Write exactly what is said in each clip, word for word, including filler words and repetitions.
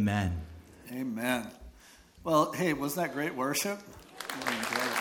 Amen. Amen. Well, hey, wasn't that great worship? Really enjoyed it.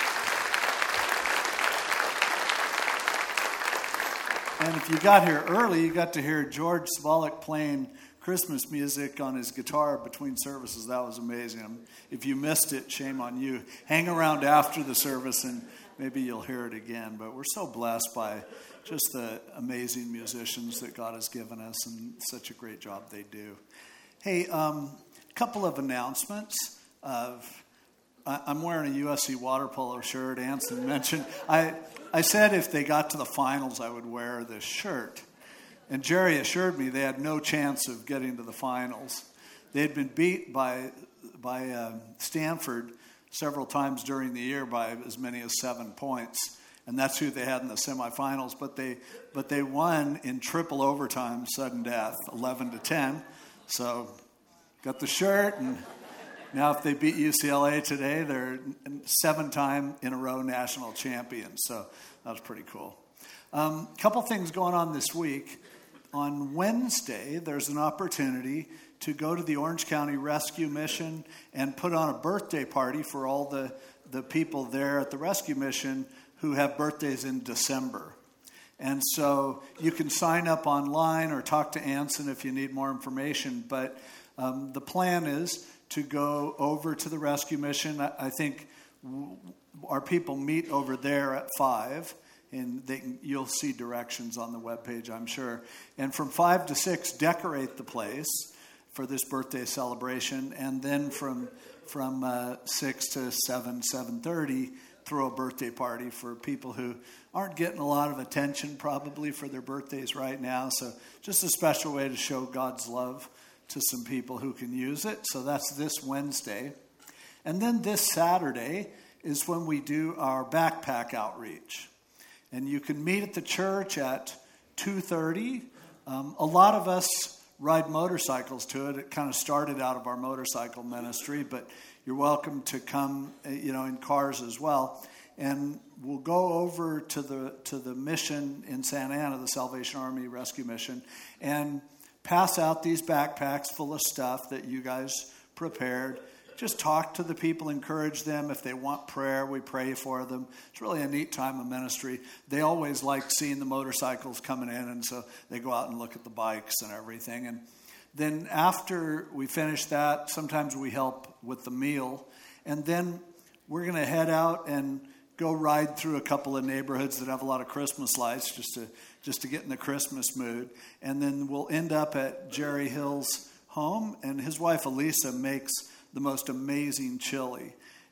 And if you got here early, you got to hear George Smolik playing Christmas music on his guitar between services. That was amazing. If you missed it, shame on you. Hang around after the service and maybe you'll hear it again. But we're so blessed by just the amazing musicians that God has given us and such a great job they do. Hey, um, a couple of announcements. Of, I, I'm wearing a U S C water polo shirt. Anson mentioned. I, I said if they got to the finals, I would wear this shirt. And Jerry assured me they had no chance of getting to the finals. They had been beat by by uh, Stanford several times during the year by as many as seven points, and that's who they had in the semifinals. But they but they won in triple overtime, sudden death, eleven to ten. So got the shirt, and now if they beat U C L A today, they're seven-time in a row national champions. So that was pretty cool. A um, couple things going on this week. On Wednesday, there's an opportunity to go to the Orange County Rescue Mission and put on a birthday party for all the, the people there at the Rescue Mission who have birthdays in December. And so you can sign up online or talk to Anson if you need more information. But um, the plan is to go over to the Rescue Mission. I, I think w- our people meet over there at five. And they can, you'll see directions on the webpage, I'm sure. And from five to six, decorate the place for this birthday celebration. And then from from uh, six to seven, seven thirty, throw a birthday party for people who aren't getting a lot of attention probably for their birthdays right now. So just a special way to show God's love to some people who can use it. So that's this Wednesday. And then this Saturday is when we do our backpack outreach. And you can meet at the church at two thirty. Um, a lot of us ride motorcycles to it. It kind of started out of our motorcycle ministry, but you're welcome to come, you know, in cars as well. And we'll go over to the to the mission in Santa Ana, the Salvation Army Rescue Mission, and pass out these backpacks full of stuff that you guys prepared. Just talk to the people, encourage them. If they want prayer, we pray for them. It's really a neat time of ministry. They always like seeing the motorcycles coming in, and so they go out and look at the bikes and everything. And then after we finish that, sometimes we help with the meal. And then we're going to head out and go ride through a couple of neighborhoods that have a lot of Christmas lights just to just to get in the Christmas mood. And then we'll end up at Jerry Hill's home, and his wife Elisa makes the most amazing chili,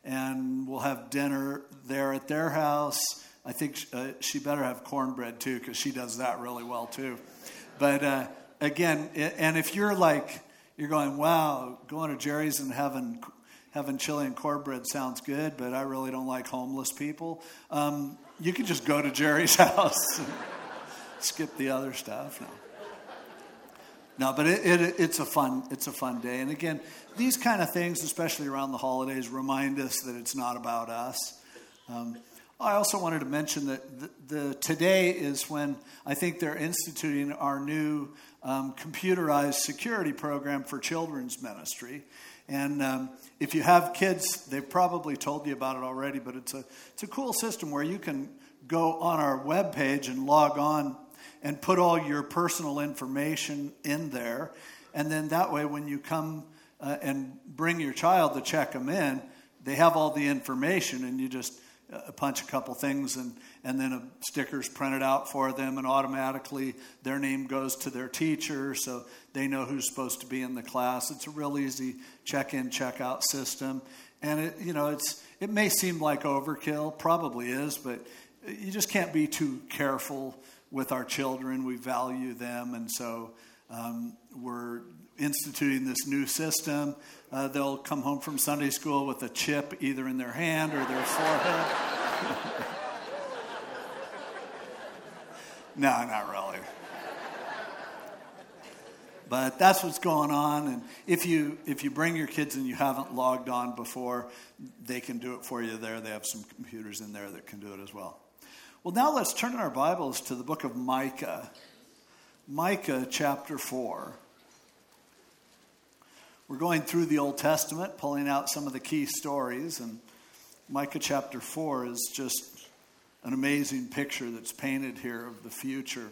and we'll have dinner there at their house. I think uh, she better have cornbread too, because she does that really well too. But uh, again, and if you're like, you're going, wow, going to Jerry's and having having chili and cornbread sounds good, but I really don't like homeless people. Um, you can just go to Jerry's house, and skip the other stuff. No. No, but it, it, it's a fun it's a fun day. And again, these kind of things, especially around the holidays, remind us that it's not about us. Um, I also wanted to mention that the, the today is when I think they're instituting our new um, computerized security program for children's ministry. And um, if you have kids, they've probably told you about it already, but it's a it's a cool system where you can go on our webpage and log on and put all your personal information in there. And then that way, when you come uh, and bring your child to check them in, they have all the information, and you just uh, punch a couple things, and, and then a sticker's printed out for them, and automatically their name goes to their teacher, so they know who's supposed to be in the class. It's a real easy check-in, check-out system. And, it, you know, it's it may seem like overkill, probably is, but you just can't be too careful with our children. We value them, and so um, we're instituting this new system. Uh, they'll come home from Sunday school with a chip either in their hand or their forehead. No, not really. But that's what's going on. And if you if you bring your kids and you haven't logged on before, they can do it for you there. They have some computers in there that can do it as well. Well, now let's turn in our Bibles to the book of Micah. Micah chapter four. We're going through the Old Testament, pulling out some of the key stories, and Micah chapter four is just an amazing picture that's painted here of the future.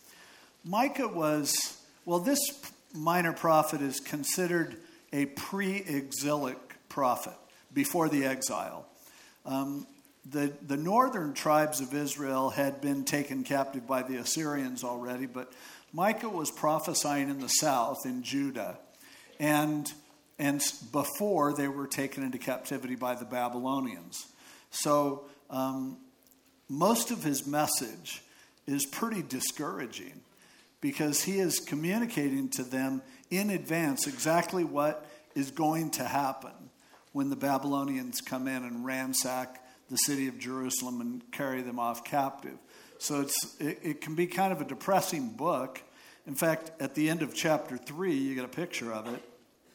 Micah was, well, this minor prophet is considered a pre-exilic prophet before the exile. Um, the, the northern tribes of Israel had been taken captive by the Assyrians already, but Micah was prophesying in the south, in Judah, and, and before they were taken into captivity by the Babylonians. So um, most of his message is pretty discouraging because he is communicating to them in advance exactly what is going to happen when the Babylonians come in and ransack the city of Jerusalem and carry them off captive. So it's it, it can be kind of a depressing book. In fact, at the end of chapter three, you get a picture of it.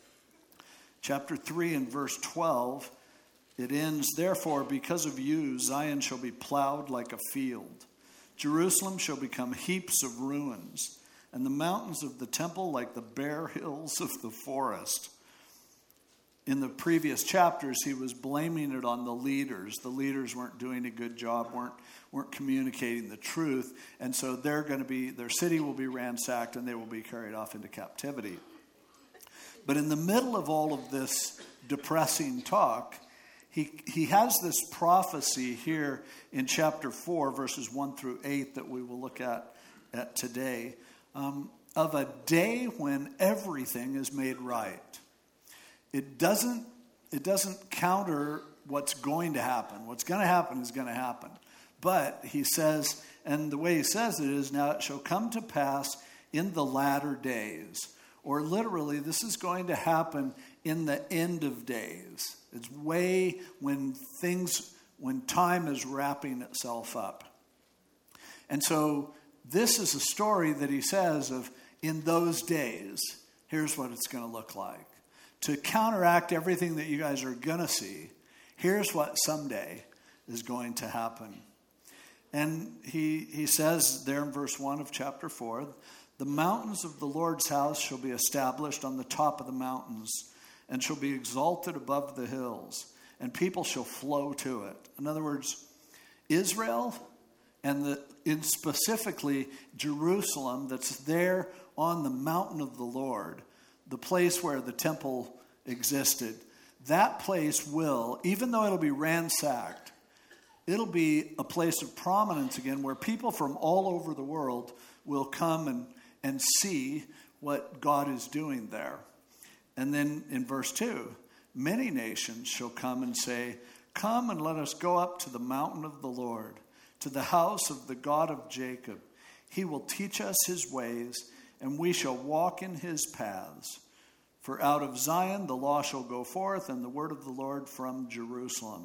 Chapter three and verse twelve, it ends, "Therefore, because of you, Zion shall be plowed like a field. Jerusalem shall become heaps of ruins, and the mountains of the temple like the bare hills of the forest." In the previous chapters, he was blaming it on the leaders. The leaders weren't doing a good job, weren't weren't communicating the truth, and so they're going to be their city will be ransacked and they will be carried off into captivity. But in the middle of all of this depressing talk, he he has this prophecy here in chapter four, verses one through eight, that we will look at at today, um, of a day when everything is made right. It doesn't, it doesn't counter what's going to happen. What's going to happen is going to happen. But he says, and the way he says it is, "Now it shall come to pass in the latter days." Or literally, this is going to happen in the end of days. It's way when things, when time is wrapping itself up. And so this is a story that he says of, in those days, here's what it's going to look like. To counteract everything that you guys are going to see, here's what someday is going to happen. And he he says there in verse one of chapter four, "The mountains of the Lord's house shall be established on the top of the mountains, and shall be exalted above the hills, and people shall flow to it." In other words, Israel, and the, in specifically Jerusalem, that's there on the mountain of the Lord, the place where the temple existed, that place will, even though it'll be ransacked, it'll be a place of prominence again where people from all over the world will come and, and see what God is doing there. And then in verse two, "Many nations shall come and say, 'Come and let us go up to the mountain of the Lord, to the house of the God of Jacob. He will teach us his ways, and we shall walk in his paths. For out of Zion the law shall go forth, and the word of the Lord from Jerusalem.'"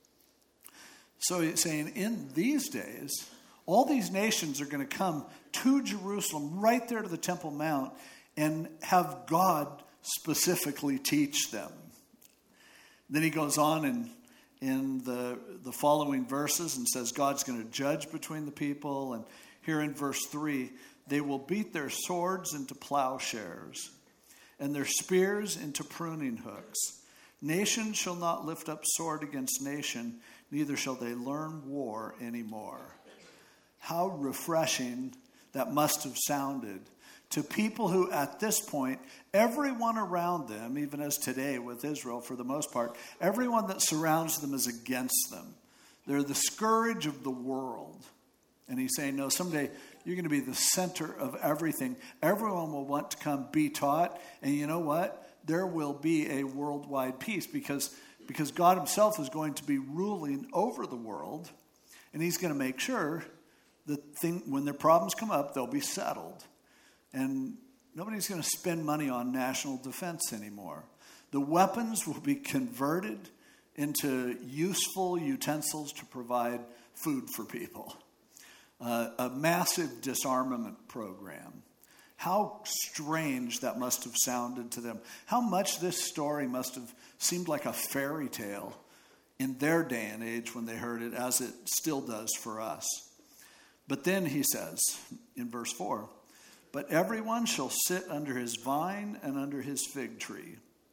So he's saying in these days, all these nations are going to come to Jerusalem, right there to the Temple Mount, and have God specifically teach them. Then he goes on in, in the, the following verses and says God's going to judge between the people. And here in verse three, "They will beat their swords into plowshares, and their spears into pruning hooks. Nation shall not lift up sword against nation, neither shall they learn war anymore." How refreshing that must have sounded to people who, at this point, everyone around them, even as today with Israel for the most part, everyone that surrounds them is against them. They're the scourge of the world. And he's saying, no, someday you're going to be the center of everything. Everyone will want to come be taught. And you know what? There will be a worldwide peace because, because God himself is going to be ruling over the world. And he's going to make sure that thing, when their problems come up, they'll be settled. And nobody's going to spend money on national defense anymore. The weapons will be converted into useful utensils to provide food for people. Uh, a massive disarmament program. How strange that must have sounded to them. How much this story must have seemed like a fairy tale in their day and age when they heard it, as it still does for us. But then he says in verse four, "But everyone shall sit under his vine and under his fig tree.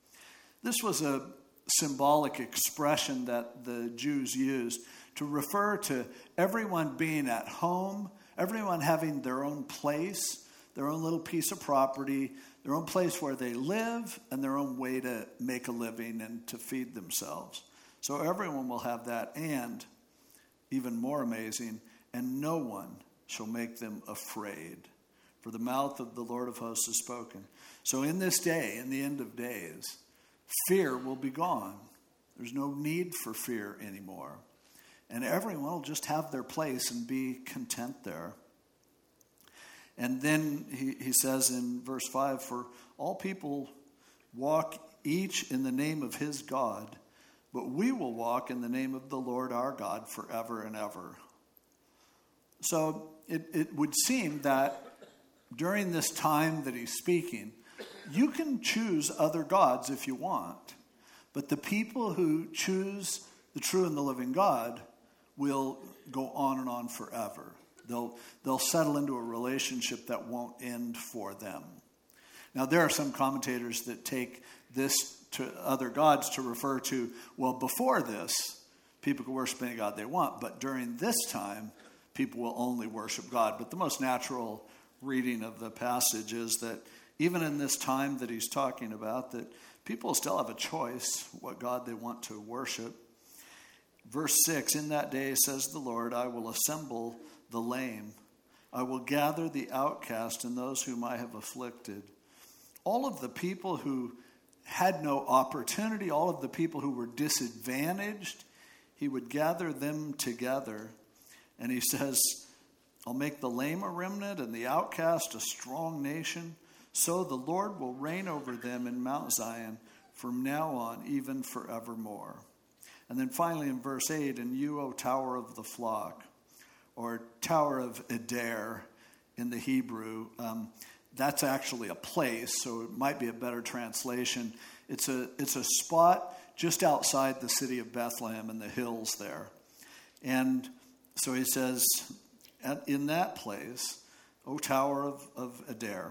This was a symbolic expression that the Jews used to refer to everyone being at home, everyone having their own place, their own little piece of property, their own place where they live, and their own way to make a living and to feed themselves. So everyone will have that, and even more amazing, and no one shall make them afraid, for the mouth of the Lord of hosts has spoken. So in this day, in the end of days, fear will be gone. There's no need for fear anymore. And everyone will just have their place and be content there. And then he, he says in verse five, for all people walk each in the name of his God, but we will walk in the name of the Lord our God forever and ever. So it, it would seem that during this time that he's speaking, you can choose other gods if you want, but the people who choose the true and the living God will go on and on forever. They'll, they'll settle into a relationship that won't end for them. Now, there are some commentators that take this to other gods to refer to, well, before this, people could worship any god they want, but during this time, people will only worship God. But the most natural reading of the passage is that even in this time that he's talking about, that people still have a choice what God they want to worship. Verse six, in that day, says the Lord, I will assemble the lame. I will gather the outcast and those whom I have afflicted. All of the people who had no opportunity, all of the people who were disadvantaged, he would gather them together. And he says, I'll make the lame a remnant and the outcast a strong nation. So the Lord will reign over them in Mount Zion from now on, even forevermore. And then finally in verse eight, and you, O tower of the flock, or tower of Adair in the Hebrew, um, that's actually a place, so it might be a better translation. It's a, it's a spot just outside the city of Bethlehem in the hills there. And so he says, in that place, O tower of, of Adair,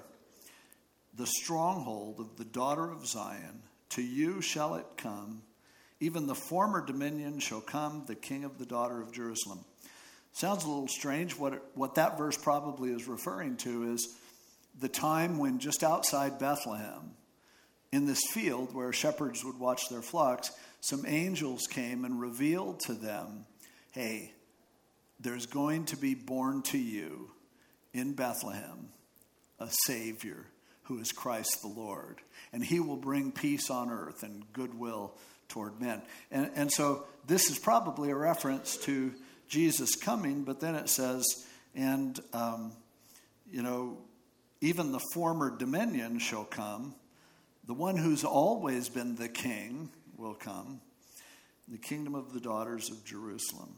the stronghold of the daughter of Zion, to you shall it come. Even the former dominion shall come, the king of the daughter of Jerusalem. Sounds a little strange. What, it, what that verse probably is referring to is the time when just outside Bethlehem, in this field where shepherds would watch their flocks, some angels came and revealed to them, hey, there's going to be born to you in Bethlehem a Savior who is Christ the Lord. And he will bring peace on earth and goodwill toward men. And, and so this is probably a reference to Jesus coming, but then it says, and, um, you know, even the former dominion shall come. The one who's always been the king will come. The kingdom of the daughters of Jerusalem.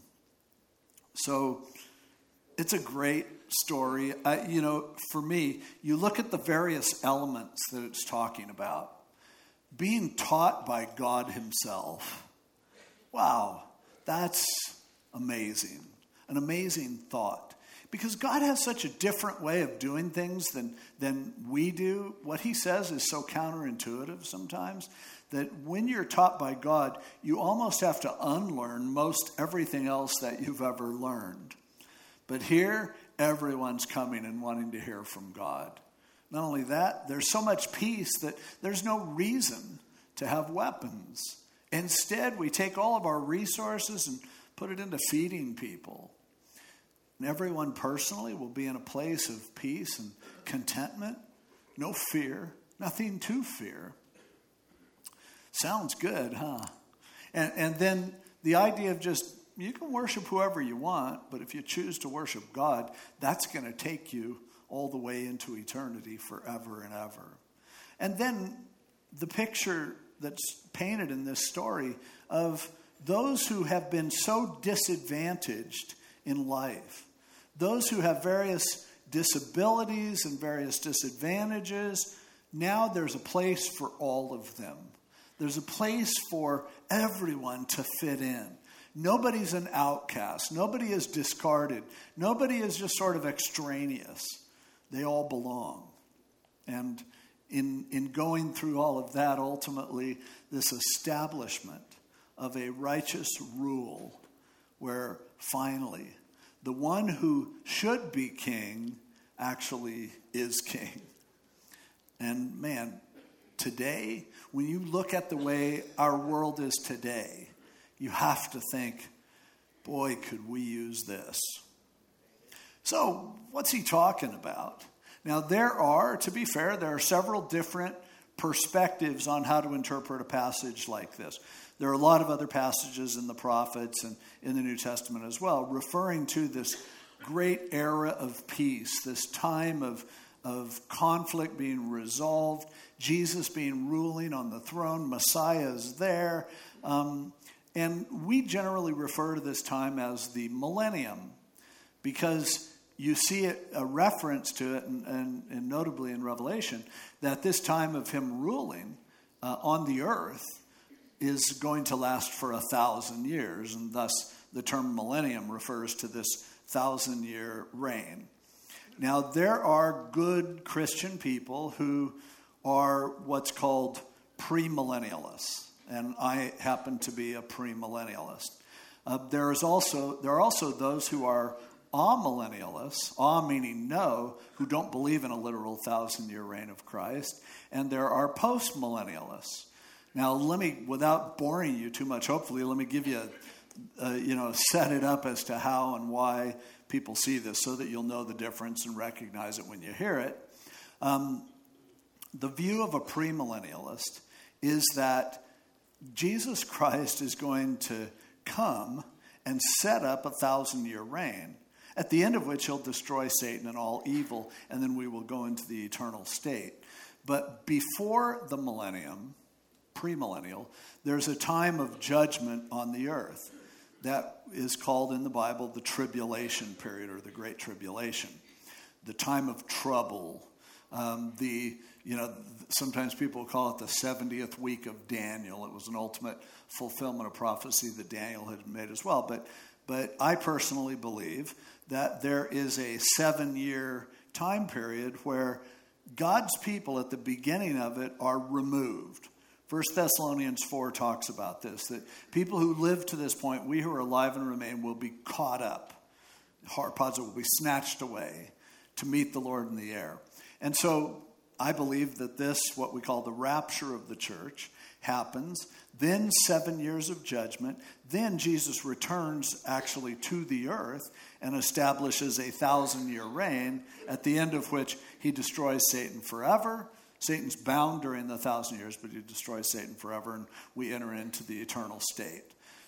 So it's a great story. I, you know, for me, you look at the various elements that it's talking about. Being taught by God himself. Wow, that's amazing. An amazing thought. Because God has such a different way of doing things than, than we do. What he says is so counterintuitive sometimes that when you're taught by God, you almost have to unlearn most everything else that you've ever learned. But here, everyone's coming and wanting to hear from God. Not only that, there's so much peace that there's no reason to have weapons. Instead, we take all of our resources and put it into feeding people. And everyone personally will be in a place of peace and contentment. No fear, nothing to fear. Sounds good, huh? And, and then the idea of just, you can worship whoever you want, but if you choose to worship God, that's going to take you all the way into eternity forever and ever. And then the picture that's painted in this story of those who have been so disadvantaged in life, those who have various disabilities and various disadvantages, now there's a place for all of them. There's a place for everyone to fit in. Nobody's an outcast. Nobody is discarded. Nobody is just sort of extraneous. They all belong. And in, in going through all of that, ultimately, this establishment of a righteous rule where finally the one who should be king actually is king. And man, today, when you look at the way our world is today, you have to think, boy, could we use this. So, what's he talking about? Now, there are, to be fair, there are several different perspectives on how to interpret a passage like this. There are a lot of other passages in the prophets and in the New Testament as well, referring to this great era of peace, this time of, of conflict being resolved, Jesus being ruling on the throne, Messiah is there. Um, and we generally refer to this time as the millennium, because you see it, a reference to it, and, and, and notably in Revelation, that this time of him ruling uh, on the earth is going to last for a thousand years, and thus the term millennium refers to this thousand-year reign. Now, there are good Christian people who are what's called premillennialists, and I happen to be a premillennialist. Uh, there is also there are also those who are amillennialists, ah meaning no, who don't believe in a literal thousand-year reign of Christ, and there are postmillennialists. Now, let me, without boring you too much, hopefully, let me give you, a, a, you know, set it up as to how and why people see this, so that you'll know the difference and recognize it when you hear it. Um, the view of a premillennialist is that Jesus Christ is going to come and set up a thousand-year reign, at the end of which he'll destroy Satan and all evil, and then we will go into the eternal state. But before the millennium, premillennial, there's a time of judgment on the earth that is called in the Bible the tribulation period, or the Great Tribulation, the time of trouble. Um, the you know sometimes people call it the seventieth week of Daniel. It was an ultimate fulfillment of prophecy that Daniel had made as well. But but I personally believe that there is a seven-year time period where God's people at the beginning of it are removed. First Thessalonians four talks about this, that people who live to this point, we who are alive and remain, will be caught up. Harpazo will be snatched away to meet the Lord in the air. And so I believe that this, what we call the rapture of the church, happens. Then seven years of judgment. Then Jesus returns actually to the earth and establishes a thousand-year reign, at the end of which he destroys Satan forever. Satan's bound during the thousand years, but he destroys Satan forever, and we enter into the eternal state.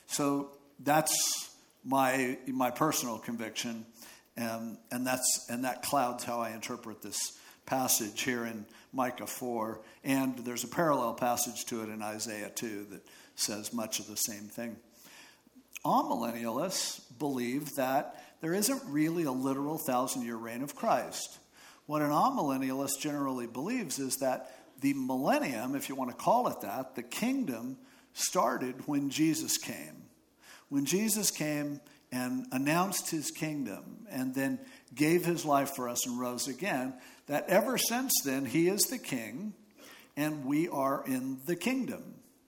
So that's my my personal conviction, um, and that's and that clouds how I interpret this passage here in Micah four, and there's a parallel passage to it in Isaiah two that says much of the same thing. Amillennialists believe that there isn't really a literal thousand-year reign of Christ. What an amillennialist generally believes is that the millennium, if you want to call it that, the kingdom, started when Jesus came. When Jesus came and announced his kingdom and then gave his life for us and rose again, that ever since then he is the king and we are in the kingdom.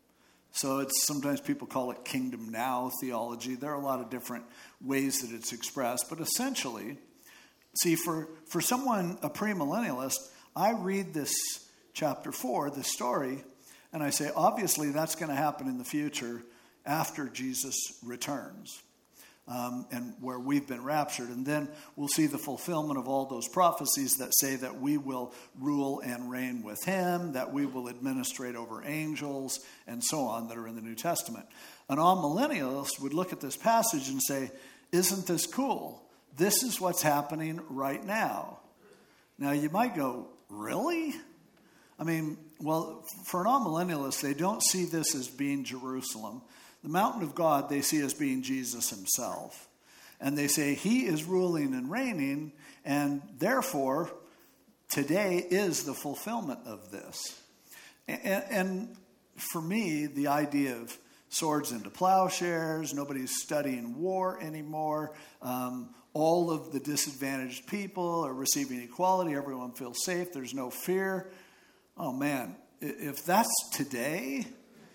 So it's sometimes people call it kingdom now theology. There are a lot of different ways that it's expressed, but essentially, see, for, for someone, a premillennialist, I read this chapter four, this story, and I say, obviously that's going to happen in the future after Jesus returns, um, and where we've been raptured. And then we'll see the fulfillment of all those prophecies that say that we will rule and reign with him, that we will administrate over angels, and so on, that are in the New Testament. An amillennialist would look at this passage and say, isn't this cool? This is what's happening right now. Now, you might go, really? I mean, well, for an amillennialist, they don't see this as being Jerusalem. The mountain of God they see as being Jesus himself. And they say he is ruling and reigning, and therefore, today is the fulfillment of this. And, and for me, the idea of swords into plowshares, nobody's studying war anymore, um, all of the disadvantaged people are receiving equality. Everyone feels safe. There's no fear. Oh man, if that's today,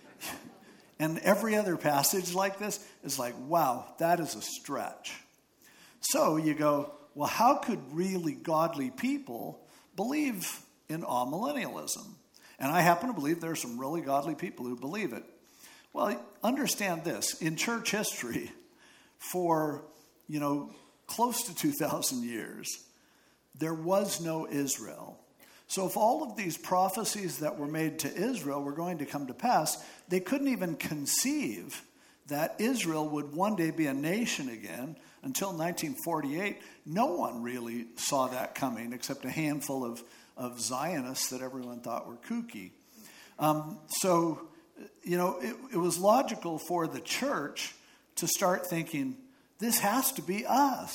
and every other passage like this is like, wow, that is a stretch. So you go, well, how could really godly people believe in amillennialism? And I happen to believe there are some really godly people who believe it. Well, understand this. In church history, for, you know, close to two thousand years, there was no Israel. So if all of these prophecies that were made to Israel were going to come to pass, they couldn't even conceive that Israel would one day be a nation again. Until nineteen forty-eight, no one really saw that coming except a handful of, of Zionists that everyone thought were kooky. Um, so, you know, it, it was logical for the church to start thinking, this has to be us.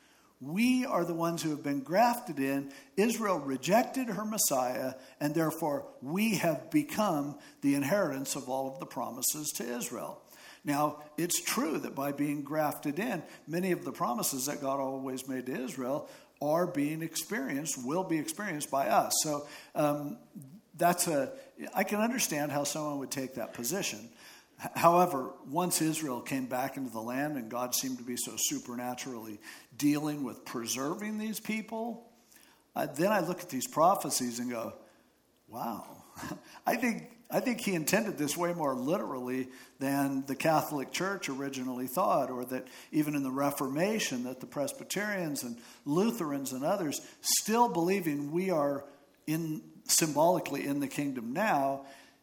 We are the ones who have been grafted in. Israel rejected her Messiah, and therefore we have become the inheritance of all of the promises to Israel. Now, it's true that by being grafted in, many of the promises that God always made to Israel are being experienced, will be experienced by us. So um, that's a, I can understand how someone would take that position. However, once Israel came back into the land and God seemed to be so supernaturally dealing with preserving these people, uh, then I look at these prophecies and go, wow, I think I think he intended this way more literally than the Catholic Church originally thought, or that even in the Reformation that the Presbyterians and Lutherans and others still believing we are in symbolically in the kingdom now.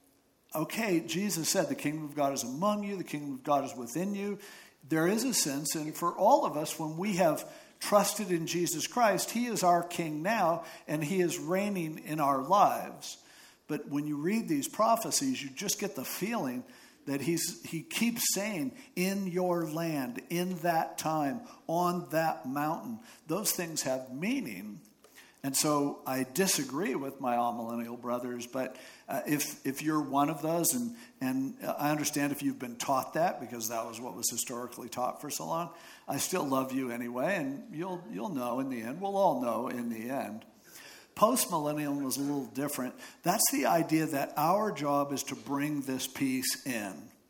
Okay, Jesus said the kingdom of God is among you, the kingdom of God is within you. There is a sense, and for all of us, when we have trusted in Jesus Christ, he is our king now, and he is reigning in our lives. But when you read these prophecies, you just get the feeling that he's he keeps saying, in your land, in that time, on that mountain. Those things have meaning. And so I disagree with my amillennial brothers, but uh, if if you're one of those, and, and I understand if you've been taught that, because that was what was historically taught for so long, I still love you anyway, and you'll you'll know in the end. We'll all know in the end. Post-millennial was a little different. That's the idea that our job is to bring this peace in.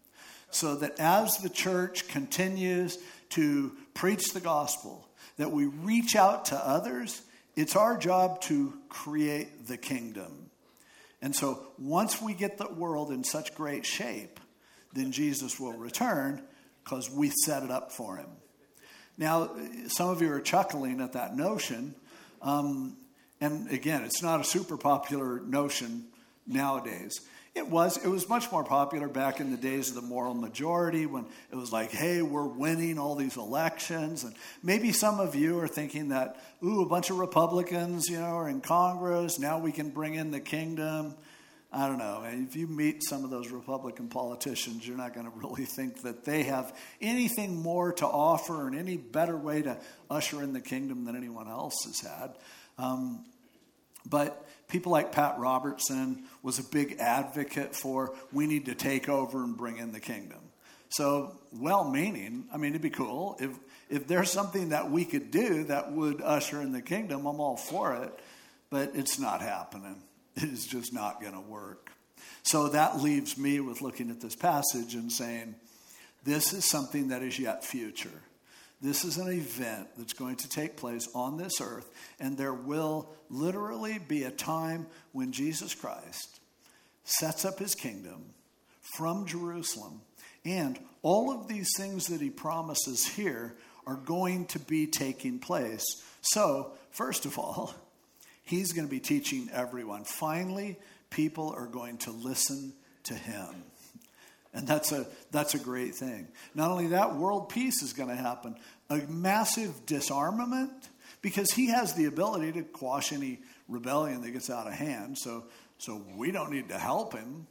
So that as the church continues to preach the gospel, that we reach out to others, it's our job to create the kingdom. And so once we get the world in such great shape, then Jesus will return because we set it up for him. Now, some of you are chuckling at that notion. Um, And again, it's not a super popular notion nowadays. It was it was much more popular back in the days of the moral majority, when it was like, hey, we're winning all these elections. And maybe some of you are thinking that, ooh, a bunch of Republicans, you know, are in Congress. Now we can bring in the kingdom. I don't know. If you meet some of those Republican politicians, you're not going to really think that they have anything more to offer and any better way to usher in the kingdom than anyone else has had. Um, but people like Pat Robertson was a big advocate for we need to take over and bring in the kingdom. So well-meaning, I mean, it'd be cool. If if there's something that we could do that would usher in the kingdom, I'm all for it. But it's not happening. It is just not going to work. So that leaves me with looking at this passage and saying, this is something that is yet future. This is an event that's going to take place on this earth, and there will literally be a time when Jesus Christ sets up his kingdom from Jerusalem, and all of these things that he promises here are going to be taking place. So, first of all, he's going to be teaching everyone. Finally, people are going to listen to him. And that's a that's a great thing. Not only that, world peace is going to happen. A massive disarmament, because he has the ability to quash any rebellion that gets out of hand. So, so we don't need to help him.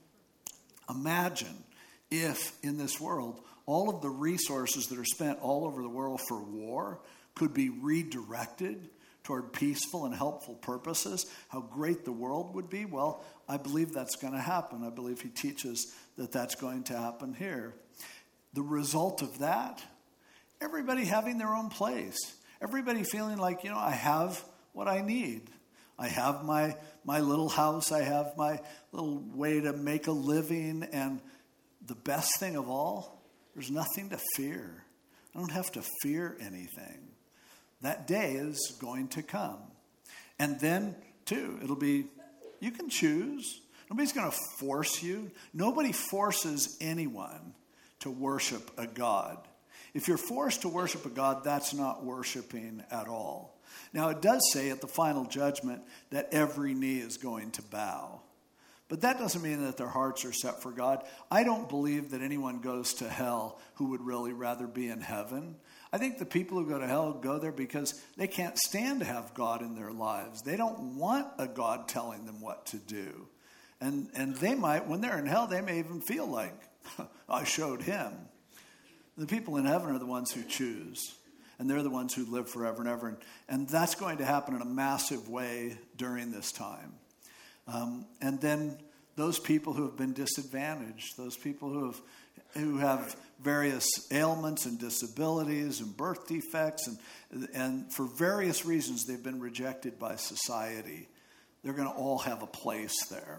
Imagine if in this world, all of the resources that are spent all over the world for war could be redirected toward peaceful and helpful purposes, how great the world would be. Well, I believe that's going to happen. I believe he teaches that that's going to happen here. The result of that, everybody having their own place. Everybody feeling like, you know, I have what I need. I have my, my little house. I have my little way to make a living. And the best thing of all, there's nothing to fear. I don't have to fear anything. That day is going to come. And then, too, it'll be, you can choose. Nobody's going to force you. Nobody forces anyone to worship a God. If you're forced to worship a God, that's not worshiping at all. Now, it does say at the final judgment that every knee is going to bow. But that doesn't mean that their hearts are set for God. I don't believe that anyone goes to hell who would really rather be in heaven. I think the people who go to hell go there because they can't stand to have God in their lives. They don't want a God telling them what to do. And and they might, when they're in hell, they may even feel like, I showed him. The people in heaven are the ones who choose. And they're the ones who live forever and ever. And, and that's going to happen in a massive way during this time. Um, and then those people who have been disadvantaged, those people who have who have various ailments and disabilities and birth defects, and and for various reasons they've been rejected by society, they're going to all have a place there.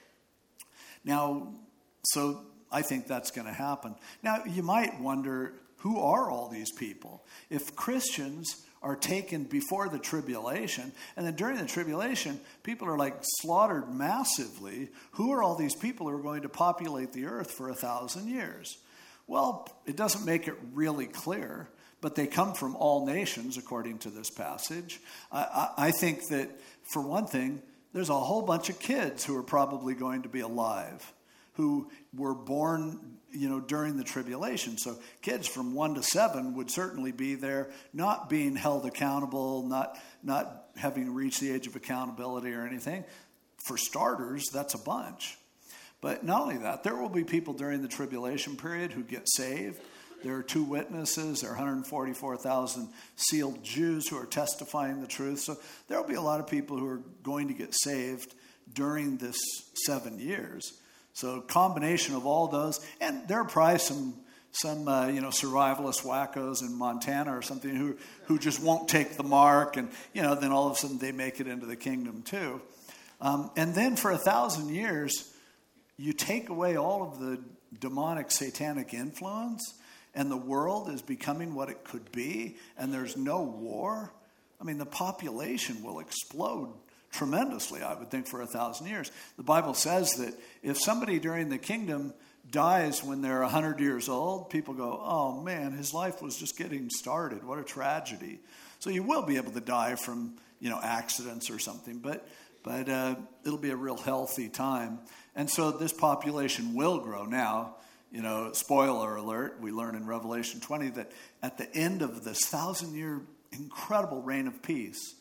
Now, so I think that's going to happen. Now, you might wonder, who are all these people? If Christians are taken before the tribulation, and then during the tribulation, people are like slaughtered massively, who are all these people who are going to populate the earth for a thousand years? Well, it doesn't make it really clear, but they come from all nations, according to this passage. I, I, I think that, for one thing, there's a whole bunch of kids who are probably going to be alive, who were born, you know, during the tribulation. So kids from one to seven would certainly be there, not being held accountable, not not having reached the age of accountability or anything. For starters, that's a bunch. But not only that, there will be people during the tribulation period who get saved. There are two witnesses. There are one hundred forty-four thousand sealed Jews who are testifying the truth. So there will be a lot of people who are going to get saved during this seven years. So combination of all those, and there are probably some some uh, you know survivalist wackos in Montana or something who who just won't take the mark, and you know then all of a sudden they make it into the kingdom too. Um, and then for a thousand years, you take away all of the demonic satanic influence, and the world is becoming what it could be, and there's no war. I mean, the population will explode tremendously, I would think, for a thousand years. The Bible says that if somebody during the kingdom dies when they're one hundred years old, people go, oh man, his life was just getting started. What a tragedy. So you will be able to die from, you know, accidents or something, but but uh, it'll be a real healthy time. And so this population will grow. Now, you know, spoiler alert, we learn in Revelation twenty that at the end of this thousand-year incredible reign of peace,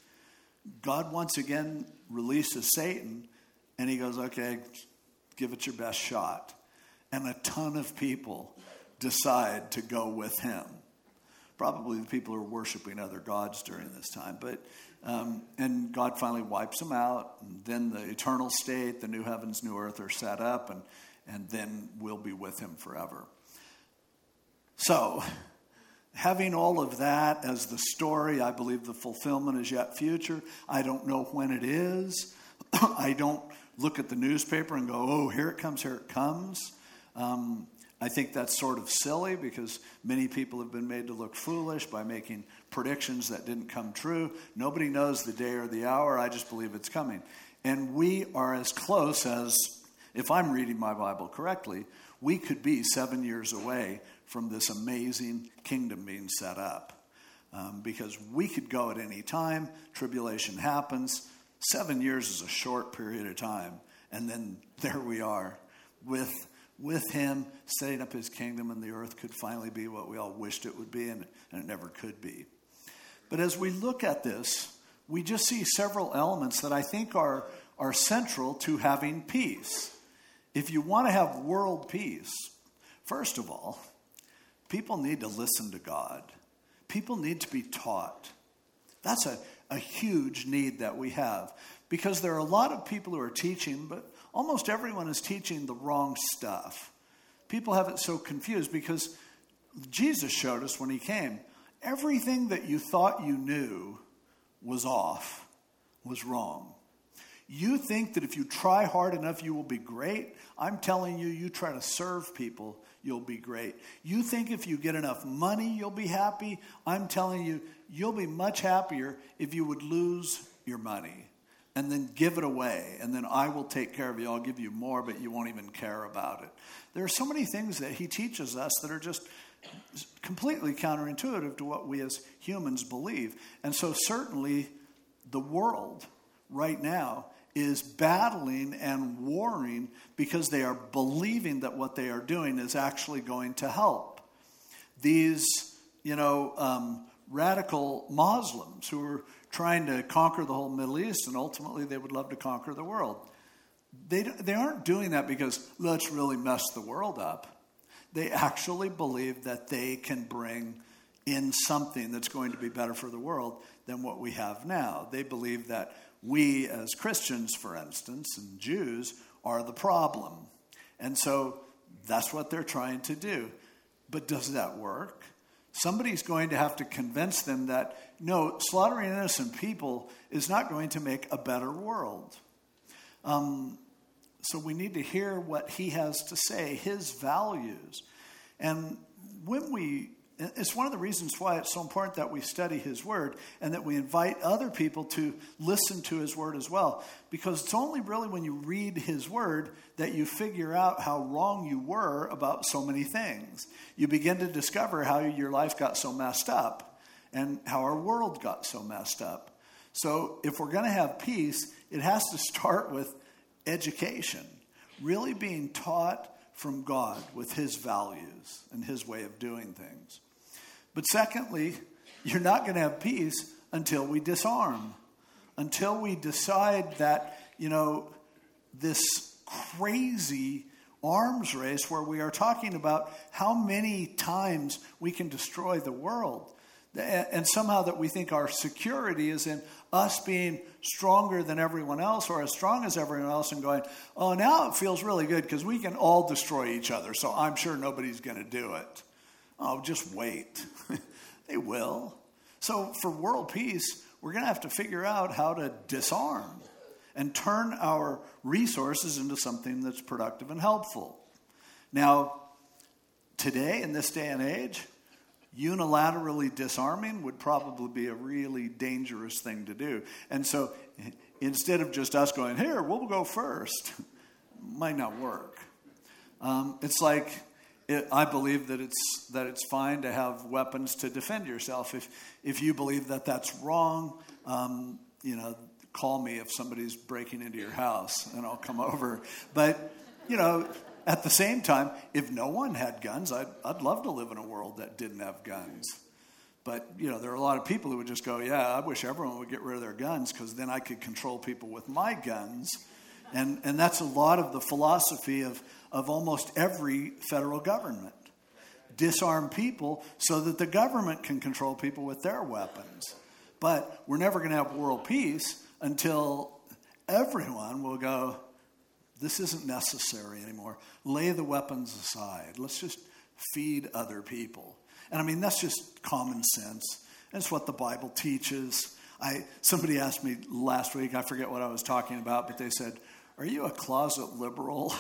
God once again releases Satan, and he goes, okay, give it your best shot. And a ton of people decide to go with him. Probably the people who are worshiping other gods during this time. But um, and God finally wipes them out, and then the eternal state, the new heavens, new earth are set up, and, and then we'll be with him forever. So, having all of that as the story, I believe the fulfillment is yet future. I don't know when it is. I don't look at the newspaper and go, oh, here it comes, here it comes. Um, I think that's sort of silly because many people have been made to look foolish by making predictions that didn't come true. Nobody knows the day or the hour. I just believe it's coming. And we are as close as, if I'm reading my Bible correctly, we could be seven years away from this amazing kingdom being set up. Um, because we could go at any time, tribulation happens. Seven years is a short period of time. And then there we are with, with him setting up his kingdom, and the earth could finally be what we all wished it would be, and, and it never could be. But as we look at this, we just see several elements that I think are, are central to having peace. If you want to have world peace, first of all, people need to listen to God. People need to be taught. That's a, a huge need that we have, because there are a lot of people who are teaching, but almost everyone is teaching the wrong stuff. People have it so confused because Jesus showed us when he came, everything that you thought you knew was off, was wrong. You think that if you try hard enough, you will be great. I'm telling you, you try to serve people, you'll be great. You think if you get enough money, you'll be happy. I'm telling you, you'll be much happier if you would lose your money and then give it away. And then I will take care of you. I'll give you more, but you won't even care about it. There are so many things that he teaches us that are just completely counterintuitive to what we as humans believe. And so certainly the world right now is battling and warring because they are believing that what they are doing is actually going to help. These, you know, um, radical Muslims who are trying to conquer the whole Middle East, and ultimately they would love to conquer the world. They, they aren't doing that because let's really mess the world up. They actually believe that they can bring in something that's going to be better for the world than what we have now. They believe that we as Christians, for instance, and Jews are the problem. And so that's what they're trying to do. But does that work? Somebody's going to have to convince them that, no, slaughtering innocent people is not going to make a better world. Um, so we need to hear what he has to say, his values. And when we, it's one of the reasons why it's so important that we study his word and that we invite other people to listen to his word as well. Because it's only really when you read his word that you figure out how wrong you were about so many things. You begin to discover how your life got so messed up and how our world got so messed up. So if we're going to have peace, it has to start with education, really being taught from God with his values and his way of doing things. But secondly, you're not going to have peace until we disarm, until we decide that, you know, this crazy arms race where we are talking about how many times we can destroy the world. And somehow that we think our security is in us being stronger than everyone else or as strong as everyone else and going, oh, now it feels really good because we can all destroy each other, so I'm sure nobody's going to do it. Oh, just wait. They will. So for world peace, we're going to have to figure out how to disarm and turn our resources into something that's productive and helpful. Now, today, in this day and age, unilaterally disarming would probably be a really dangerous thing to do. And so instead of just us going, here, we'll go first, might not work. Um, it's like, it, I believe that it's that it's fine to have weapons to defend yourself. If if you believe that that's wrong, um, you know, call me if somebody's breaking into your house and I'll come over. But, you know, at the same time, if no one had guns, I'd, I'd love to live in a world that didn't have guns. But, you know, there are a lot of people who would just go, yeah, I wish everyone would get rid of their guns because then I could control people with my guns. And and that's a lot of the philosophy of, of almost every federal government. Disarm people so that the government can control people with their weapons. But we're never going to have world peace until everyone will go, this isn't necessary anymore. Lay the weapons aside. Let's just feed other people. And I mean, that's just common sense. That's what the Bible teaches. I somebody asked me last week, I forget what I was talking about, but they said, are you a closet liberal?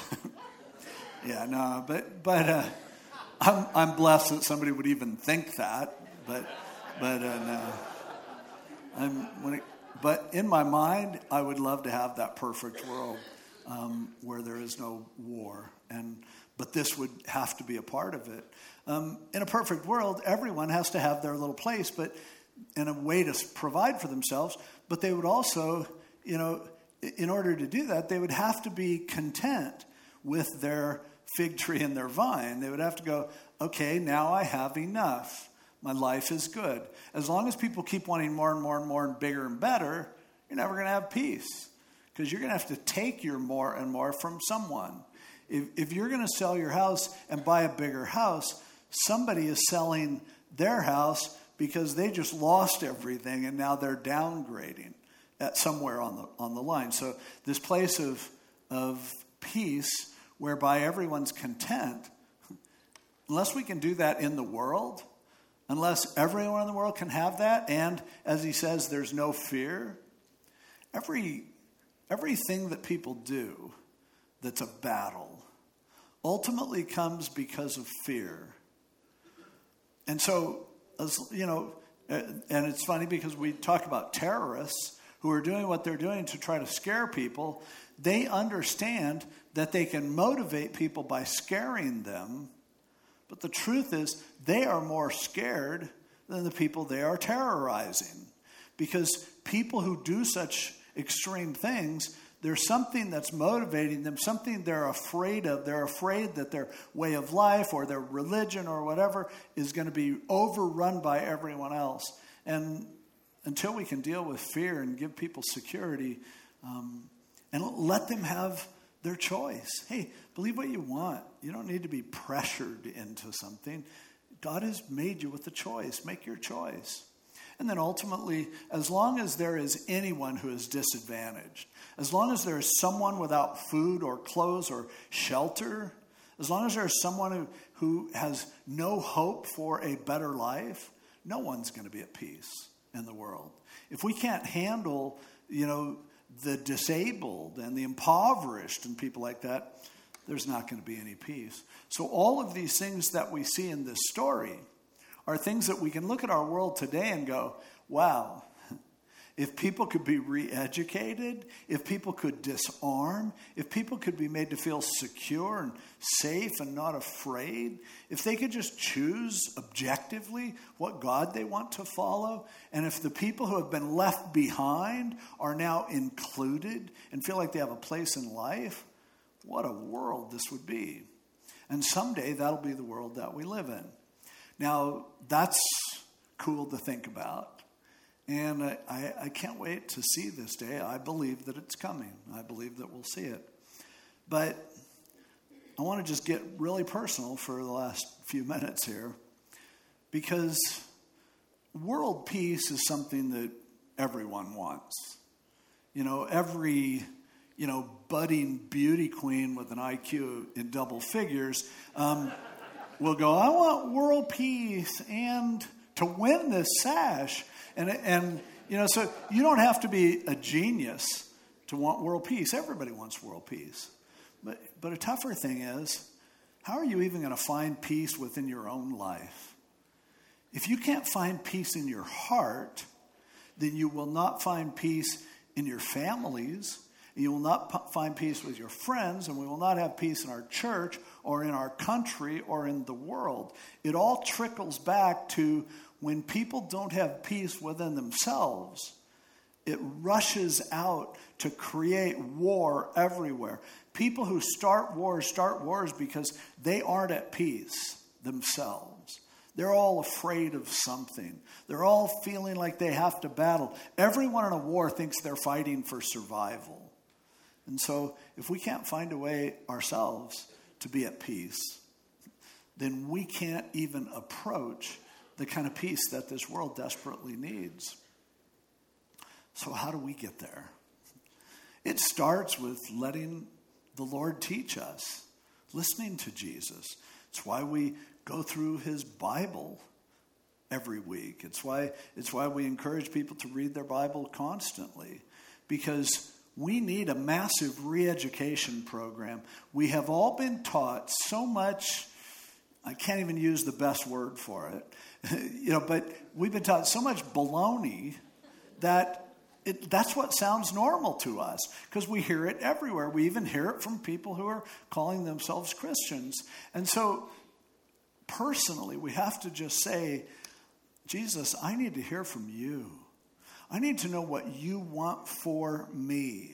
yeah, no, but but uh, I'm I'm blessed that somebody would even think that. But but uh, no. I'm when it, but in my mind, I would love to have that perfect world. Um, where there is no war, and but this would have to be a part of it. Um, in a perfect world, everyone has to have their little place, but in a way to provide for themselves. But they would also, you know, in order to do that, they would have to be content with their fig tree and their vine. They would have to go, okay, now I have enough. My life is good. As long as people keep wanting more and more and more and bigger and better, you're never going to have peace. Because you're going to have to take your more and more from someone. If, if you're going to sell your house and buy a bigger house, somebody is selling their house because they just lost everything and now they're downgrading at somewhere on the on the line. So this place of of peace whereby everyone's content, unless we can do that in the world, unless everyone in the world can have that, and as he says, there's no fear, every everything that people do that's a battle ultimately comes because of fear. And so, as, you know, and it's funny because we talk about terrorists who are doing what they're doing to try to scare people. They understand that they can motivate people by scaring them. But the truth is, they are more scared than the people they are terrorizing. Because people who do such extreme things, there's something that's motivating them, something they're afraid of. They're afraid that their way of life or their religion or whatever is going to be overrun by everyone else. And until we can deal with fear and give people security, um, and let them have their choice. Hey, believe what you want. You don't need to be pressured into something. God has made you with a choice. Make your choice. And then ultimately, as long as there is anyone who is disadvantaged, as long as there is someone without food or clothes or shelter, as long as there is someone who, who has no hope for a better life, no one's going to be at peace in the world. If we can't handle, you know, the disabled and the impoverished and people like that, there's not going to be any peace. So all of these things that we see in this story are things that we can look at our world today and go, wow, if people could be re-educated, if people could disarm, if people could be made to feel secure and safe and not afraid, if they could just choose objectively what God they want to follow, and if the people who have been left behind are now included and feel like they have a place in life, what a world this would be. And someday that'll be the world that we live in. Now, that's cool to think about. And I, I, I can't wait to see this day. I believe that it's coming. I believe that we'll see it. But I want to just get really personal for the last few minutes here, because world peace is something that everyone wants. You know, every, you know, budding beauty queen with an I Q in double figures um, will go, I want world peace and to win this sash. And, and, you know, so you don't have to be a genius to want world peace. Everybody wants world peace. But, but a tougher thing is, how are you even going to find peace within your own life? If you can't find peace in your heart, then you will not find peace in your families. You will not p- find peace with your friends, and we will not have peace in our church or in our country or in the world. It all trickles back to when people don't have peace within themselves, it rushes out to create war everywhere. People who start wars start wars because they aren't at peace themselves. They're all afraid of something. They're all feeling like they have to battle. Everyone in a war thinks they're fighting for survival. And so if we can't find a way ourselves to be at peace, then we can't even approach the kind of peace that this world desperately needs. So how do we get there? It starts with letting the Lord teach us, listening to Jesus. It's why we go through his Bible every week. It's why, it's why we encourage people to read their Bible constantly, because we need a massive re-education program. We have all been taught so much, I can't even use the best word for it, you know, but we've been taught so much baloney that it, that's what sounds normal to us, because we hear it everywhere. We even hear it from people who are calling themselves Christians. And so personally, we have to just say, Jesus, I need to hear from you. I need to know what you want for me.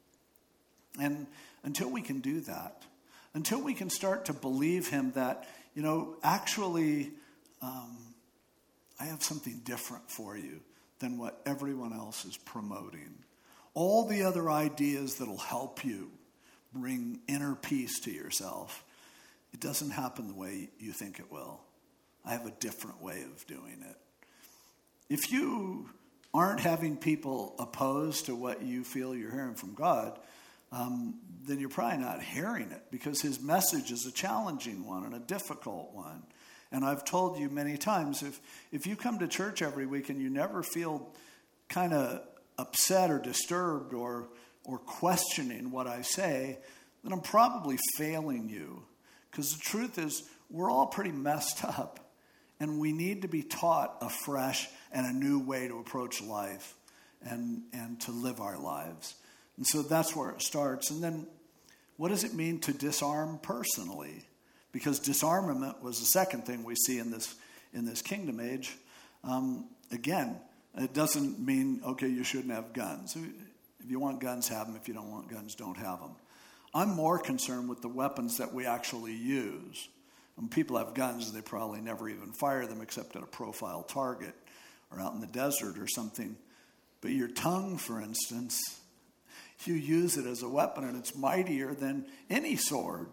And until we can do that, until we can start to believe him that, you know, actually, um, I have something different for you than what everyone else is promoting. All the other ideas that'll help you bring inner peace to yourself, it doesn't happen the way you think it will. I have a different way of doing it. If you aren't having people opposed to what you feel you're hearing from God, um, then you're probably not hearing it, because his message is a challenging one and a difficult one. And I've told you many times, if, if you come to church every week and you never feel kind of upset or disturbed or or questioning what I say, then I'm probably failing you. Because the truth is, we're all pretty messed up. And we need to be taught a fresh and a new way to approach life and, and to live our lives. And so that's where it starts. And then what does it mean to disarm personally? Because disarmament was the second thing we see in this in this kingdom age. Um, again, it doesn't mean, okay, you shouldn't have guns. If you want guns, have them. If you don't want guns, don't have them. I'm more concerned with the weapons that we actually use. When people have guns, they probably never even fire them except at a profile target or out in the desert or something. But your tongue, for instance, you use it as a weapon, and it's mightier than any sword.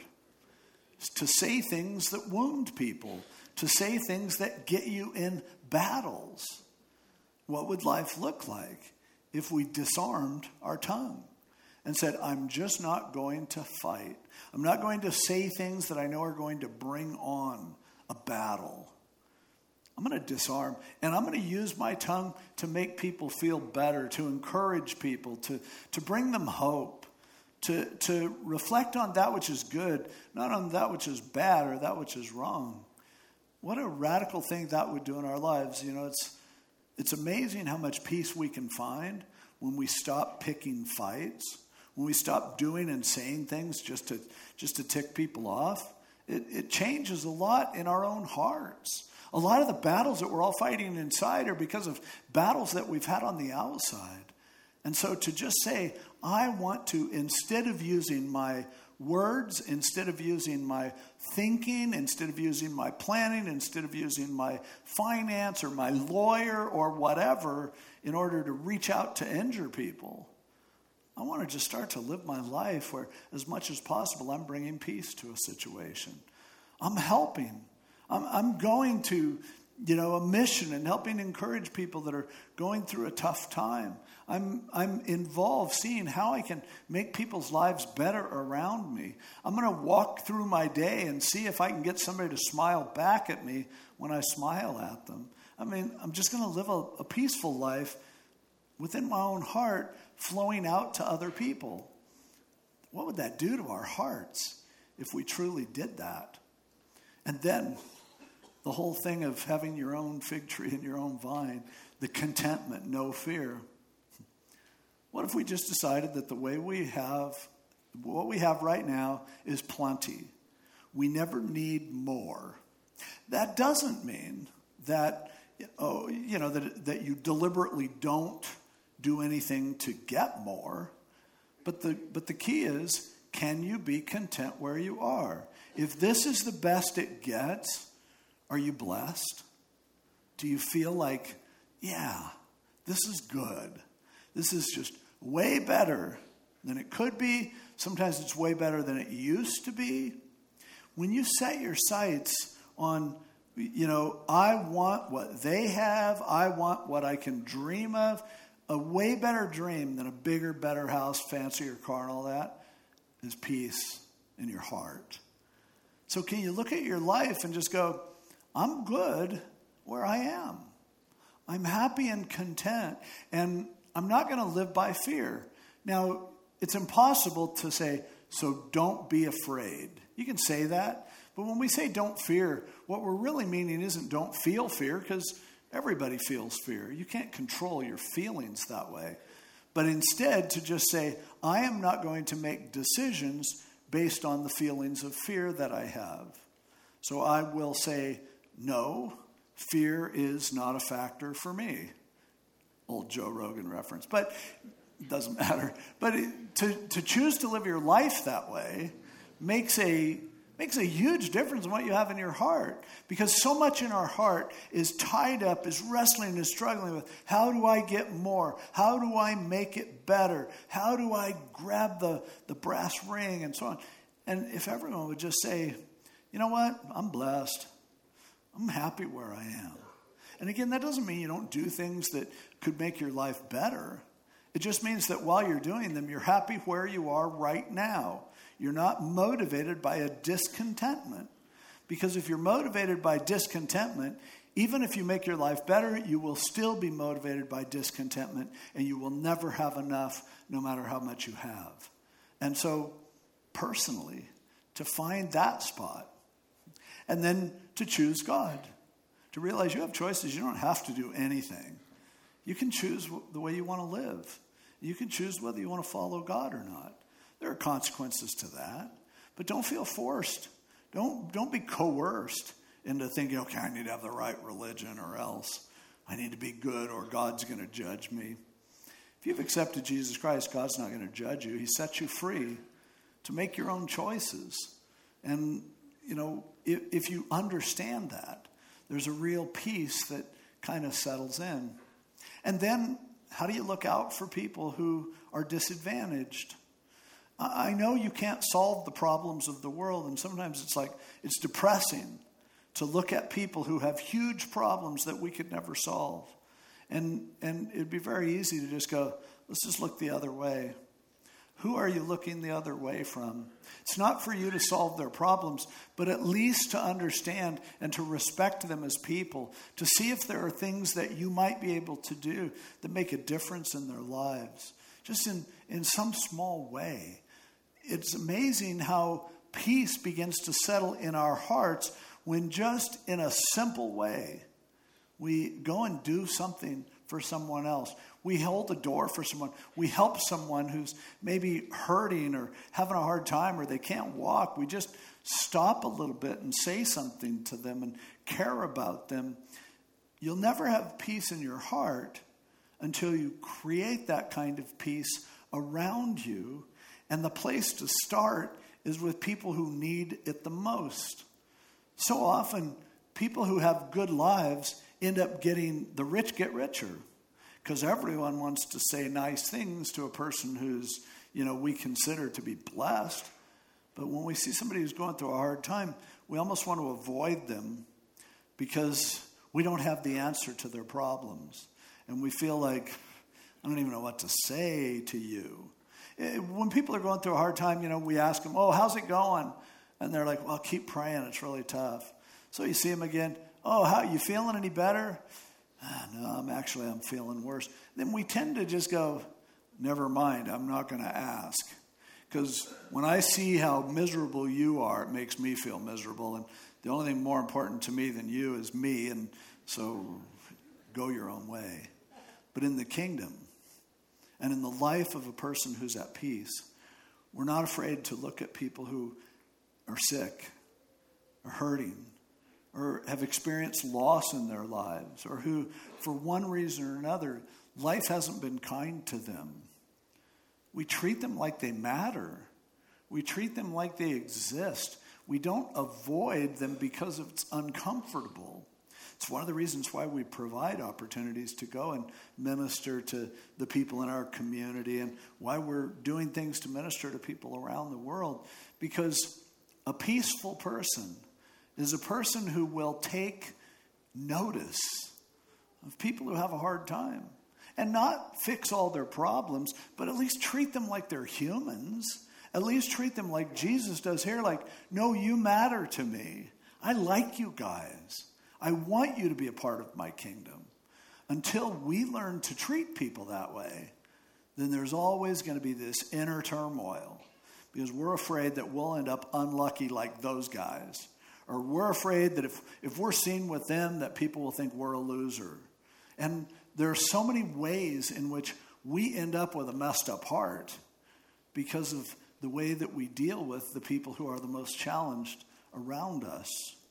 To say things that wound people, to say things that get you in battles. What would life look like if we disarmed our tongue and said, I'm just not going to fight. I'm not going to say things that I know are going to bring on a battle. I'm going to disarm, and I'm going to use my tongue to make people feel better, to encourage people, to, to bring them hope, to, to reflect on that which is good, not on that which is bad or that which is wrong. What a radical thing that would do in our lives. You know, it's it's amazing how much peace we can find when we stop picking fights, when we stop doing and saying things just to just to tick people off. It, it changes a lot in our own hearts. A lot of the battles that we're all fighting inside are because of battles that we've had on the outside. And so to just say, I want to, instead of using my words, instead of using my thinking, instead of using my planning, instead of using my finance or my lawyer or whatever in order to reach out to injure people, I want to just start to live my life where as much as possible I'm bringing peace to a situation. I'm helping. I'm, I'm going to, you know, a mission and helping encourage people that are going through a tough time. I'm I'm involved seeing how I can make people's lives better around me. I'm going to walk through my day and see if I can get somebody to smile back at me when I smile at them. I mean, I'm just going to live a, a peaceful life within my own heart, flowing out to other people. What would that do to our hearts if we truly did that? And then the whole thing of having your own fig tree and your own vine, the contentment, no fear. What if we just decided that the way we have, what we have right now is plenty? We never need more. That doesn't mean that, oh, you know, that, that you deliberately don't do anything to get more. But the, but the key is, can you be content where you are? If this is the best it gets, are you blessed? Do you feel like, yeah, this is good. This is just way better than it could be. Sometimes it's way better than it used to be. When you set your sights on, you know, I want what they have. I want what I can dream of. A way better dream than a bigger, better house, fancier car, and all that is peace in your heart. So can you look at your life and just go, I'm good where I am. I'm happy and content, and I'm not going to live by fear. Now, it's impossible to say, so don't be afraid. You can say that, but when we say don't fear, what we're really meaning isn't don't feel fear, because everybody feels fear. You can't control your feelings that way. But instead, to just say, I am not going to make decisions based on the feelings of fear that I have. So I will say, no, fear is not a factor for me. Old Joe Rogan reference, but it doesn't matter. But it, to, to choose to live your life that way makes a makes a huge difference in what you have in your heart. Because so much in our heart is tied up, is wrestling, is struggling with, how do I get more? How do I make it better? How do I grab the, the brass ring and so on? And if everyone would just say, you know what, I'm blessed. I'm happy where I am. And again, that doesn't mean you don't do things that could make your life better. It just means that while you're doing them, you're happy where you are right now. You're not motivated by a discontentment. Because if you're motivated by discontentment, even if you make your life better, you will still be motivated by discontentment, and you will never have enough no matter how much you have. And so, personally, to find that spot, and then to choose God, to realize you have choices. You don't have to do anything. You can choose the way you want to live. You can choose whether you want to follow God or not. There are consequences to that, but don't feel forced. Don't, don't be coerced into thinking, okay, I need to have the right religion or else I need to be good or God's going to judge me. If you've accepted Jesus Christ, God's not going to judge you. He sets you free to make your own choices. And, you know, if, if you understand that, there's a real peace that kind of settles in. And then, how do you look out for people who are disadvantaged? I know you can't solve the problems of the world, and sometimes it's like, it's depressing to look at people who have huge problems that we could never solve. And and it'd be very easy to just go, let's just look the other way. Who are you looking the other way from? It's not for you to solve their problems, but at least to understand and to respect them as people, to see if there are things that you might be able to do that make a difference in their lives, just in, in some small way. It's amazing how peace begins to settle in our hearts when just in a simple way, we go and do something for someone else. We hold a door for someone. We help someone who's maybe hurting or having a hard time or they can't walk. We just stop a little bit and say something to them and care about them. You'll never have peace in your heart until you create that kind of peace around you. And the place to start is with people who need it the most. So often, people who have good lives end up getting, the rich get richer. Because everyone wants to say nice things to a person who's, you know, we consider to be blessed. But when we see somebody who's going through a hard time, we almost want to avoid them because we don't have the answer to their problems. And we feel like, I don't even know what to say to you. When people are going through a hard time, you know, we ask them, oh, how's it going? And they're like, well, keep praying. It's really tough. So you see them again. Oh, how you feeling any better? Ah, no, I'm actually, I'm feeling worse. Then we tend to just go, never mind, I'm not going to ask. Because when I see how miserable you are, it makes me feel miserable. And the only thing more important to me than you is me. And so go your own way. But in the kingdom and in the life of a person who's at peace, we're not afraid to look at people who are sick, are hurting, or have experienced loss in their lives, or who, for one reason or another, life hasn't been kind to them. We treat them like they matter. We treat them like they exist. We don't avoid them because it's uncomfortable. It's one of the reasons why we provide opportunities to go and minister to the people in our community and why we're doing things to minister to people around the world. Because a peaceful person is a person who will take notice of people who have a hard time and not fix all their problems, but at least treat them like they're humans. At least treat them like Jesus does here, like, no, you matter to me. I like you guys. I want you to be a part of my kingdom. Until we learn to treat people that way, then there's always going to be this inner turmoil because we're afraid that we'll end up unlucky like those guys. Or we're afraid that if, if we're seen with them, that people will think we're a loser. And there are so many ways in which we end up with a messed up heart because of the way that we deal with the people who are the most challenged around us.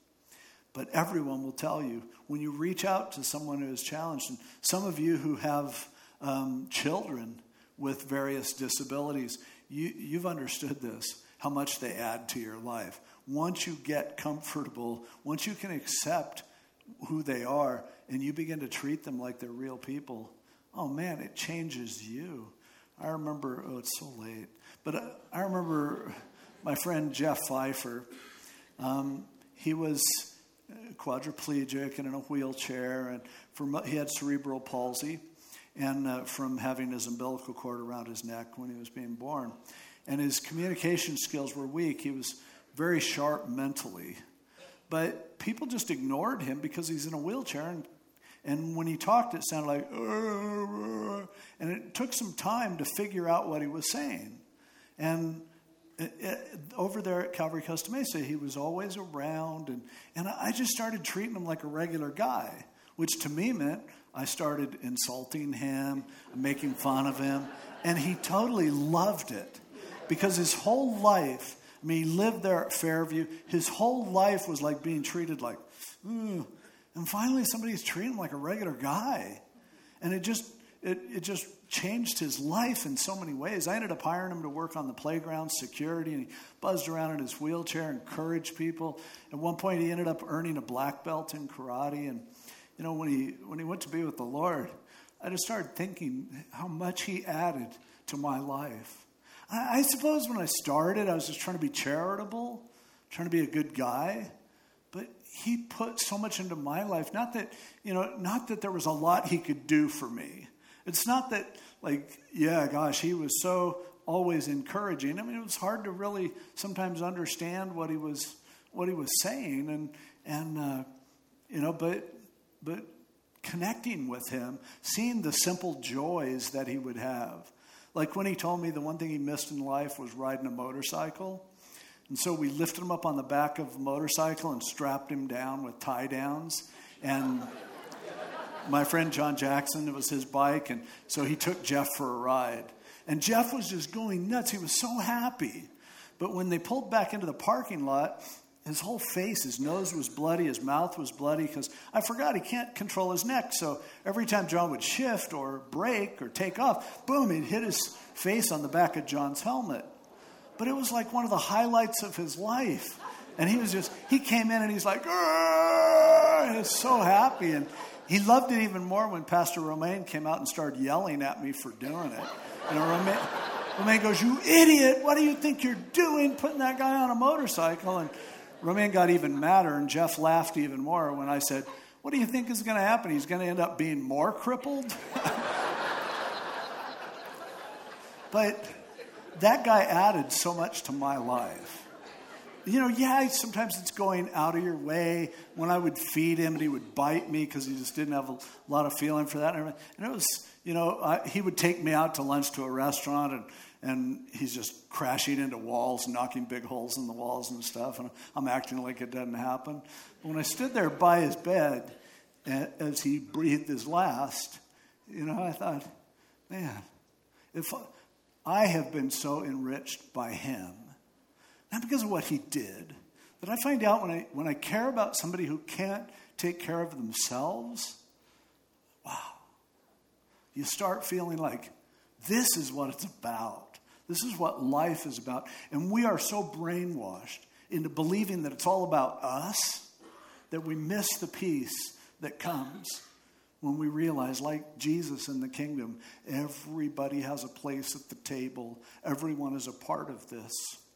But everyone will tell you, when you reach out to someone who is challenged, and some of you who have um, children with various disabilities, you, you've understood this, how much they add to your life. Once you get comfortable, once you can accept who they are and you begin to treat them like they're real people, oh man, it changes you. I remember, oh, it's so late, but I, I remember my friend Jeff Pfeiffer. Um, he was quadriplegic and in a wheelchair, and from he had cerebral palsy, and uh, from having his umbilical cord around his neck when he was being born. And his communication skills were weak. He was very sharp mentally, But people just ignored him because he's in a wheelchair. And, and when he talked, it sounded like, uh, and it took some time to figure out what he was saying. And it, it, over there at Calvary Costa Mesa, he was always around. And, and I just started treating him like a regular guy, which to me meant I started insulting him, making fun of him. And he totally loved it because his whole life, I mean, he lived there at Fairview. His whole life was like being treated like, ooh. And finally somebody's treating him like a regular guy. And it just, it, it just changed his life in so many ways. I ended up hiring him to work on the playground security, and he buzzed around in his wheelchair, encouraged people. At one point he ended up earning a black belt in karate. And, you know, when he, when he went to be with the Lord, I just started thinking how much he added to my life. I suppose when I started, I was just trying to be charitable, trying to be a good guy. But he put so much into my life. Not that, you know, not that there was a lot he could do for me. It's not that, like, yeah, gosh, he was so always encouraging. I mean, it was hard to really sometimes understand what he was, what he was saying, and and uh, you know, but but connecting with him, seeing the simple joys that he would have. Like when he told me the one thing he missed in life was riding a motorcycle. And so we lifted him up on the back of a motorcycle and strapped him down with tie downs. And my friend John Jackson, it was his bike. And so he took Jeff for a ride. And Jeff was just going nuts. He was so happy. But when they pulled back into the parking lot, his whole face, his nose was bloody, his mouth was bloody, because I forgot he can't control his neck. So every time John would shift or brake or take off, boom, he'd hit his face on the back of John's helmet. But it was like one of the highlights of his life. And he was just, he came in and he's like, and he was so happy. And he loved it even more when Pastor Romaine came out and started yelling at me for doing it. You know, Romaine, Romaine goes, "You idiot, what do you think you're doing, putting that guy on a motorcycle?" And Romaine got even madder, and Jeff laughed even more when I said, "What do you think is going to happen? He's going to end up being more crippled?" But that guy added so much to my life. You know, yeah, sometimes it's going out of your way. When I would feed him, and he would bite me because he just didn't have a lot of feeling for that. And it was, you know, I, he would take me out to lunch to a restaurant, and And he's just crashing into walls, knocking big holes in the walls and stuff. And I'm acting like it doesn't happen. When I stood there by his bed as he breathed his last, you know, I thought, man, if I have been so enriched by him, not because of what he did, that I find out when I when I care about somebody who can't take care of themselves, wow, you start feeling like this is what it's about. This is what life is about. And we are so brainwashed into believing that it's all about us that we miss the peace that comes when we realize, like Jesus in the kingdom, everybody has a place at the table. Everyone is a part of this.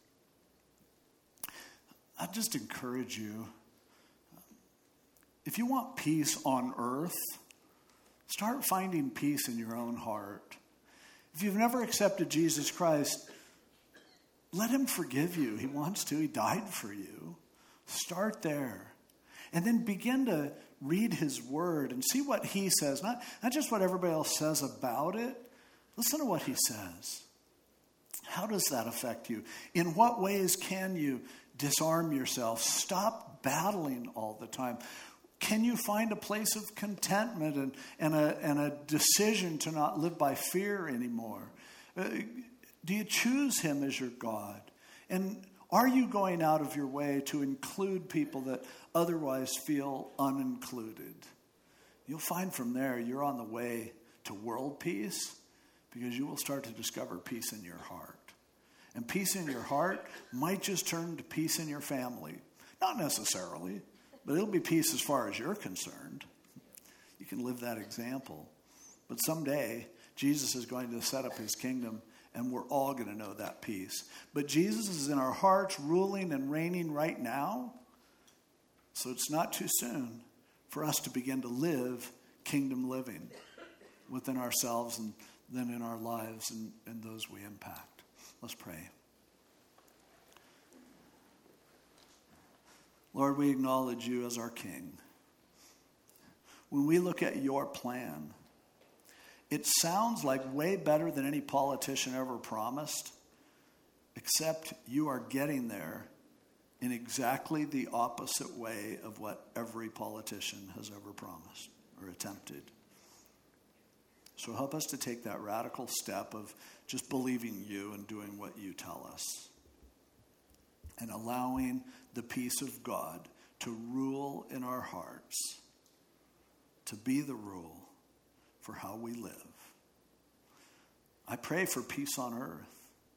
I just encourage you, if you want peace on earth, start finding peace in your own heart. If you've never accepted Jesus Christ, let him forgive you. He wants to. He died for you. Start there. And then begin to read his word and see what he says. Not, not just what everybody else says about it. Listen to what he says. How does that affect you? In what ways can you disarm yourself? Stop battling all the time. Can you find a place of contentment and, and, a, and a decision to not live by fear anymore? Uh, do you choose him as your God? And are you going out of your way to include people that otherwise feel unincluded? You'll find from there you're on the way to world peace, because you will start to discover peace in your heart. And peace in your heart might just turn to peace in your family. Not necessarily. But it'll be peace as far as you're concerned. You can live that example. But someday, Jesus is going to set up his kingdom, and we're all going to know that peace. But Jesus is in our hearts, ruling and reigning right now. So it's not too soon for us to begin to live kingdom living within ourselves and then in our lives and, and those we impact. Let's pray. Lord, we acknowledge you as our King. When we look at your plan, it sounds like way better than any politician ever promised, except you are getting there in exactly the opposite way of what every politician has ever promised or attempted. So help us to take that radical step of just believing you and doing what you tell us, and allowing the peace of God to rule in our hearts, to be the rule for how we live. I pray for peace on earth.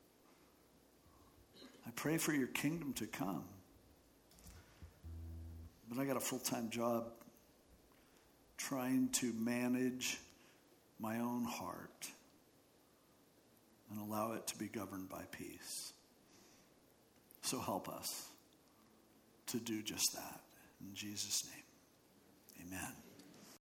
I pray for your kingdom to come. But I got a full-time job trying to manage my own heart and allow it to be governed by peace. So help us to do just that. In Jesus' name, amen.